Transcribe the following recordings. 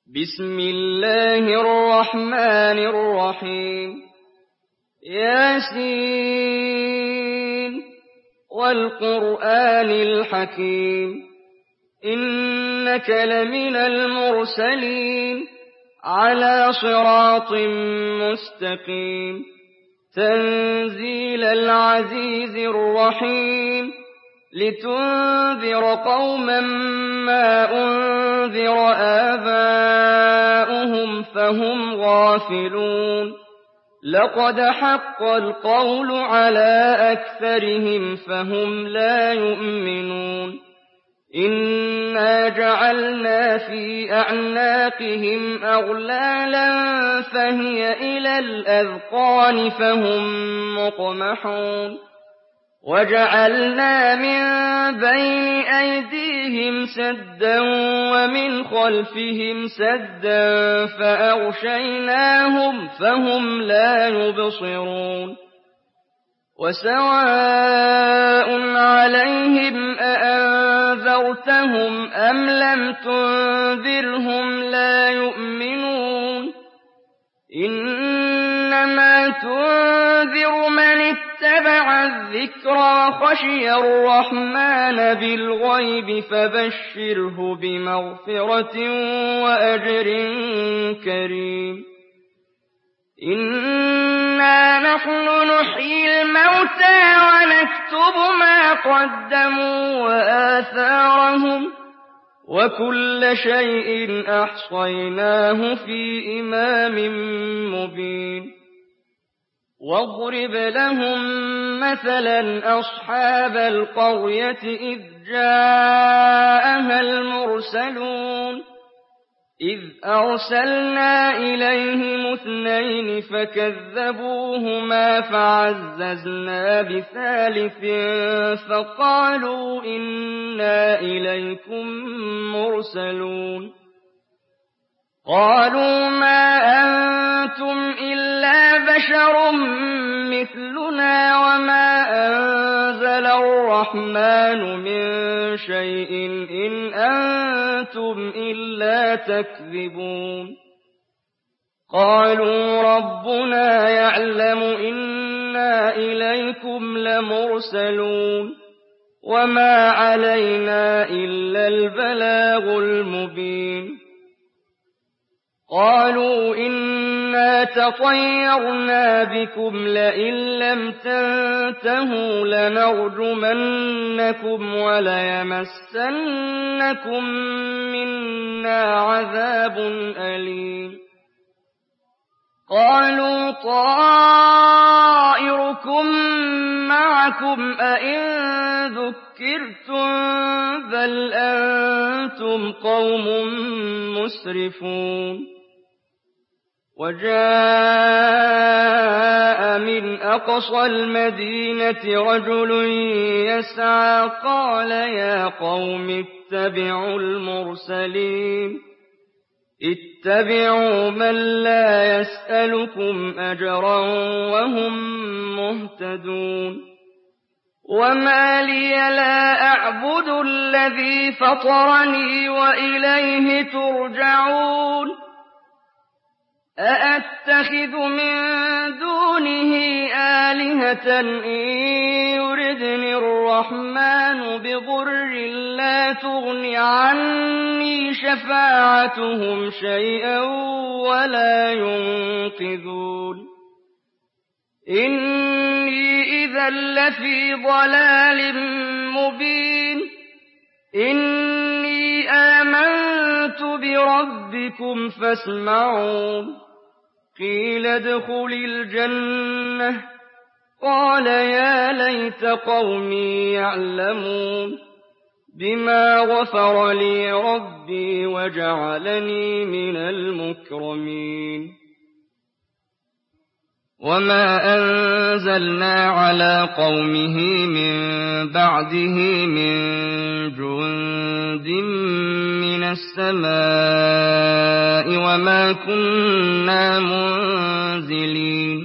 بسم الله الرحمن الرحيم ياسين والقرآن الحكيم إنك لمن المرسلين على صراط مستقيم تنزيل العزيز الرحيم لتنذر قوما ما أنذر آباؤهم فهم غافلون لقد حق القول على أكثرهم فهم لا يؤمنون إنا جعلنا في أعناقهم أغلالا فهي إلى الأذقان فهم مقمحون وجعلنا من بين أيديهم سدا ومن خلفهم سدا فأغشيناهم فهم لا يبصرون وسواء عليهم أأنذرتهم أم لم تنذرهم لا يؤمنون إنما تنذر من اتبع الذكر وخشي الرحمن بالغيب فبشره بمغفرة وأجر كريم إنا نحن نحيي الموتى ونكتب ما قدموا وآثارهم وكل شيء أحصيناه في إمام مبين واضرب لهم مثلا أصحاب القرية إذ جاءها المرسلون إذ أرسلنا إليهم 2 فكذبوهما فعززنا بثالث فقالوا إنا إليكم مرسلون قالوا ما أنتم إلا بشر مثلنا وما أنزل الرحمن من شيء إن أنتم إلا تكذبون قالوا ربنا يعلم إنا إليكم لمرسلون وما علينا إلا البلاغ المبين قالوا إنا تطيرنا بكم لئن لم تنتهوا لنرجمنكم وليمسنكم منا عذاب أليم قالوا طائركم معكم أئن ذكرتم بل أنتم قوم مسرفون وجاء من أقصى المدينة رجل يسعى قال يا قوم اتبعوا المرسلين اتبعوا من لا يسألكم أجرا وهم مهتدون وما لي لا أعبد الذي فطرني وإليه ترجعون أأتخذ من دونه آلهة إن يردني الرحمن بضر لا تغن عني شفاعتهم شيئا ولا ينقذون إني إذا لفي ضلال مبين إني آمنت بربكم فاسمعون قيل ادخل الجنة قال يا ليت قومي يعلمون بما غفر لي ربي وجعلني من المكرمين وما أنزلنا على قومه من بعده من جند من السماء وما كنا منزلين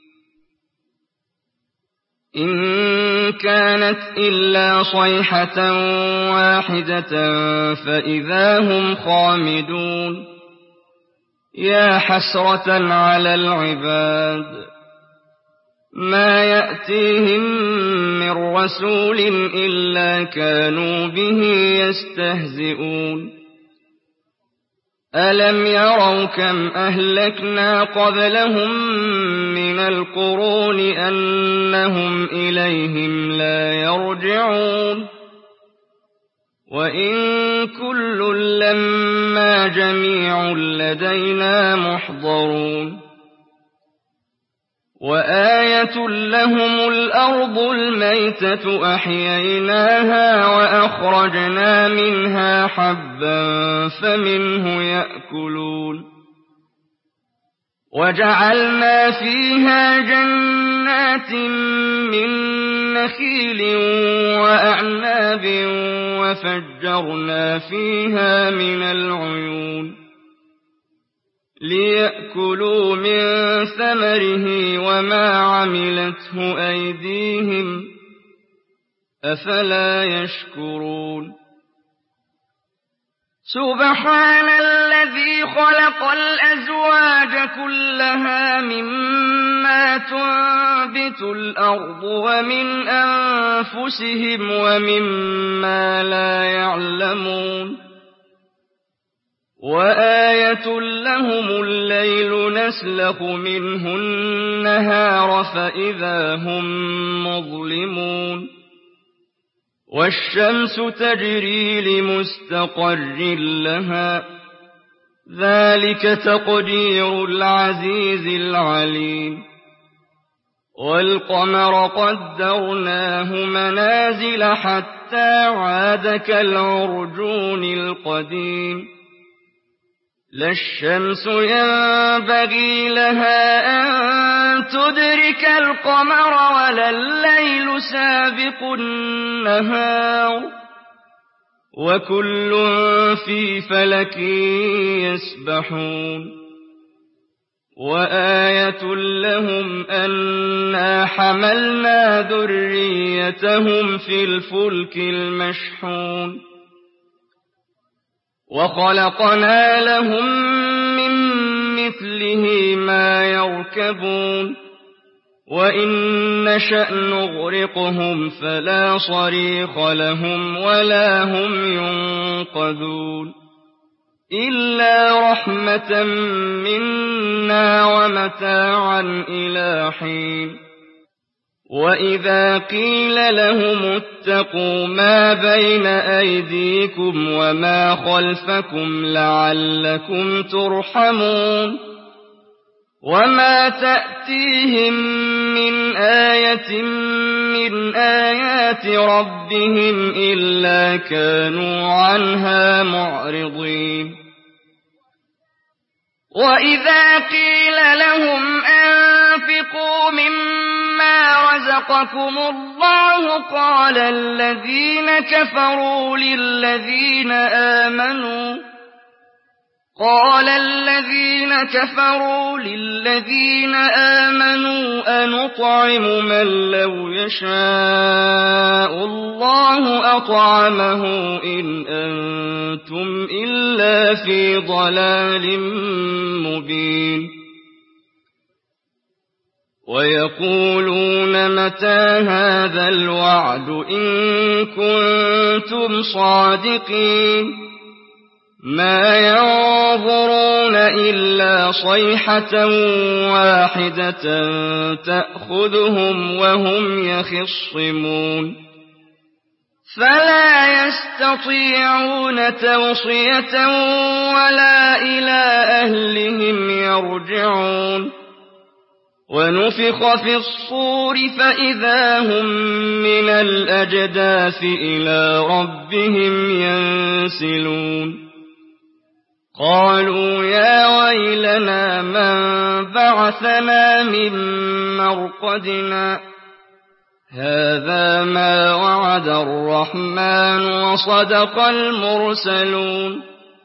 إن كانت إلا صيحة واحدة فإذا هم خامدون يا حسرة على العباد ما يأتيهم من رسول إلا كانوا به يستهزئون ألم يروا كم أهلكنا قبلهم من القرون أنهم إليهم لا يرجعون وإن كل لما جميع لدينا محضرون وآية لهم الأرض الميتة أحييناها وأخرجنا منها حبا فمنه يأكلون وجعلنا فيها جنات من نخيل وأعناب وفجرنا فيها من العيون ليأكلوا من ثمره وما عملته أيديهم أفلا يشكرون سبحان الذي خلق الأزواج كلها مما تنبت الأرض ومن أنفسهم ومما لا يعلمون وآية لهم الليل نسلخ منه النهار فإذا هم مظلمون والشمس تجري لمستقر لها ذلك تقدير العزيز العليم والقمر قدرناه منازل حتى عاد كالعرجون القديم لا الشمس ينبغي لها أن تدرك القمر ولا الليل سابق النهار وكل في فلك يسبحون وآية لهم أنا حملنا ذريتهم في الفلك المشحون وخلقنا لهم من مثله ما يركبون وإن نشأ نغرقهم فلا صريخ لهم ولا هم ينقذون إلا رحمة منا ومتاعا إلى حين وإذا قيل لهم اتقوا ما بين أيديكم وما خلفكم لعلكم ترحمون وما تأتيهم من آية من آيات ربهم إلا كانوا عنها معرضين وإذا قيل لهم أنفقوا مما رزقكم الله قال الذين كفروا للذين آمنوا أنطعم من لو يشاء الله أطعمه إن أنتم إلا في ضلال مبين ويقولون متى هذا الوعد إن كنتم صادقين ما ينظرون إلا صيحة واحدة تأخذهم وهم يخصمون فلا يستطيعون توصية ولا إلى أهلهم يرجعون ونفخ في الصور فإذا هم من الأجداث إلى ربهم ينسلون قالوا يا ويلنا من بعثنا من مرقدنا هذا ما وعد الرحمن وصدق المرسلون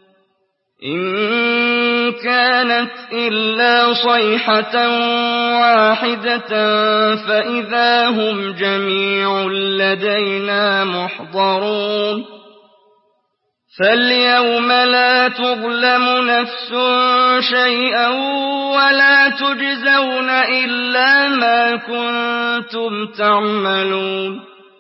إن كانت إلا صيحة واحدة فإذا هم جميع لدينا محضرون فاليوم لا تظلم نفس شيئا ولا تجزون إلا ما كنتم تعملون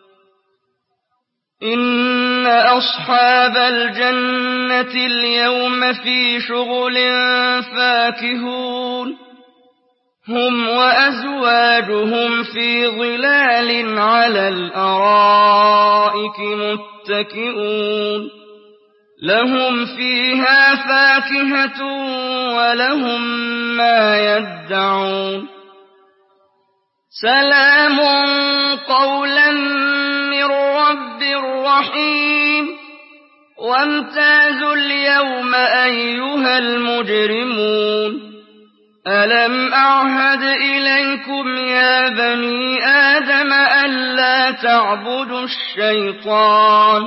إن أصحاب الجنة اليوم في شغل فاكهون هم وأزواجهم في ظلال على الأرائك متكئون لهم فيها فاكهة ولهم ما يدعون سلام قولا من رب رحيم وامتازوا اليوم أيها المجرمون ألم أعهد إليكم يا بني آدم ألا تعبدوا الشيطان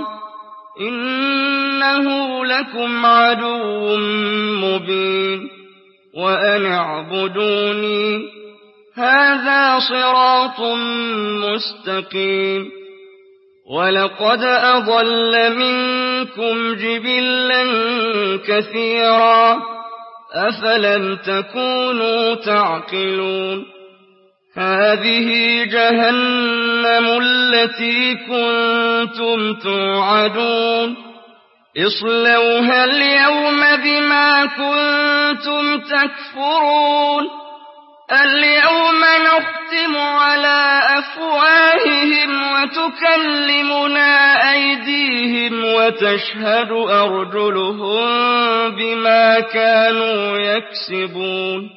إنه لكم عدو مبين وأن اعبدوني هذا صراط مستقيم ولقد أضل منكم جبلا كثيرا أفلم تكونوا تعقلون هذه جهنم التي كنتم توعدون اصلوها اليوم بما كنتم تكفرون اليوم نختم على أفواههم وتكلمنا أيديهم وتشهد أرجلهم بما كانوا يكسبون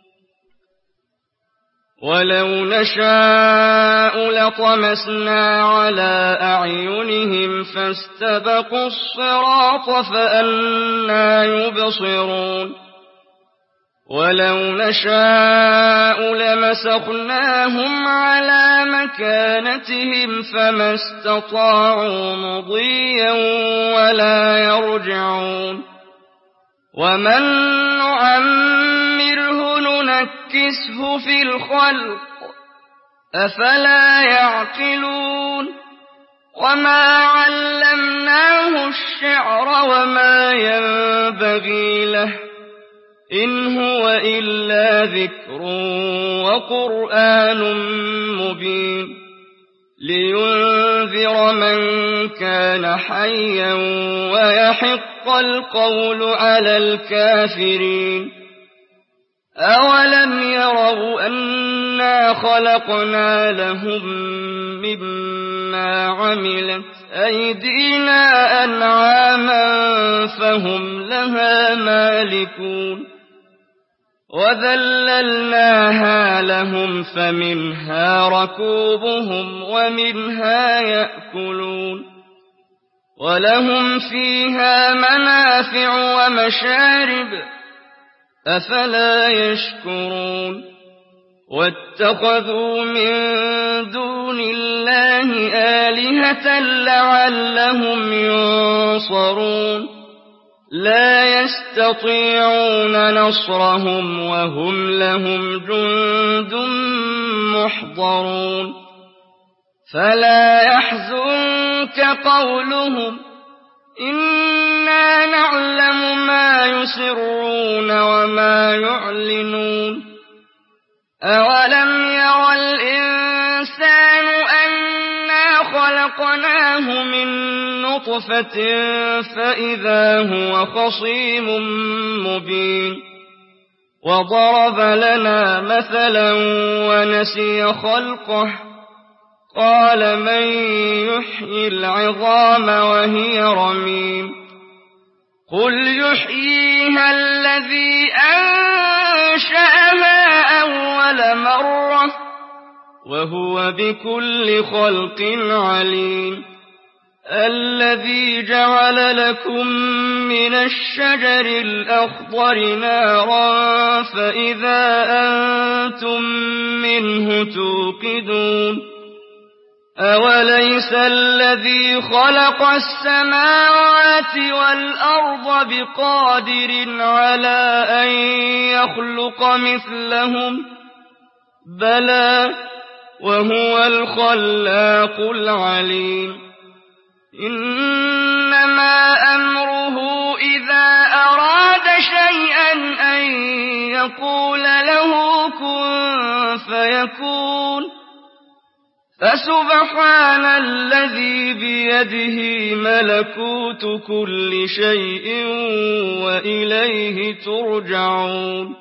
ولو نشاء لطمسنا على أعينهم فاستبقوا الصراط فأنى يبصرون ولو نشاء لمسخناهم على مكانتهم فما استطاعوا مضيا ولا يرجعون ومن نعمره ننكسه في الخلق أفلا يعقلون وما علمناه الشعر وما ينبغي له إن هو إلا ذكر وقرآن مبين لينذر من كان حيا ويحق القول على الكافرين أولم يروا أنا خلقنا لهم مما عملت أيدينا أنعاما فهم لها مالكون وذللناها لهم فمنها ركوبهم ومنها يأكلون ولهم فيها منافع ومشارب أفلا يشكرون واتخذوا من دون الله آلهة لعلهم ينصرون لا يستطيعون نصرهم وهم لهم جند محضرون فلا يحزنك قولهم إنا نعلم ما يسرون وما يعلنون أولم ير الإنسان أنا خلقناه من نطفة فإذا هو خصيم مبين وضرب لنا مثلا ونسي خلقه قال من يحيي العظام وهي رميم قل يحييها الذي أنشأها أول مرة وهو بكل خلق عليم الذي جعل لكم من الشجر الأخضر نارا فإذا أنتم منه توقدون أوليس الذي خلق السماوات والأرض بقادر على أن يخلق مثلهم بلى وهو الخلاق العليم إنما أمره إذا أراد شيئا أن يقول له كن فيكون فسبحان الذي بيده ملكوت كل شيء وإليه ترجعون